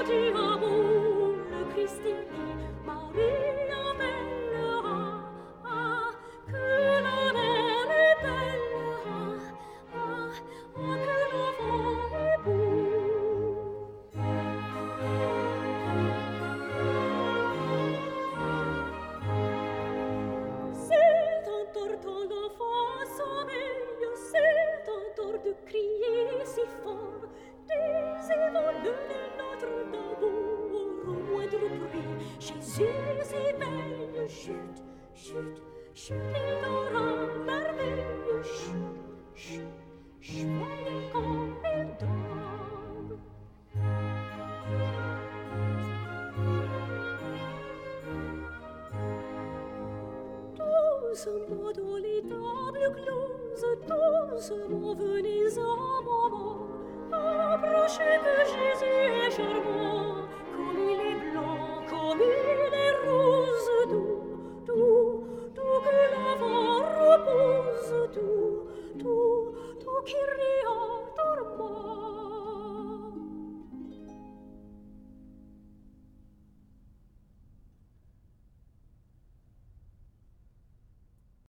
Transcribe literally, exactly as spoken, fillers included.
Doucement dans les tables closes, doucement venez à maman. Approchez que Jésus est charmant, comme il est blanc, comme il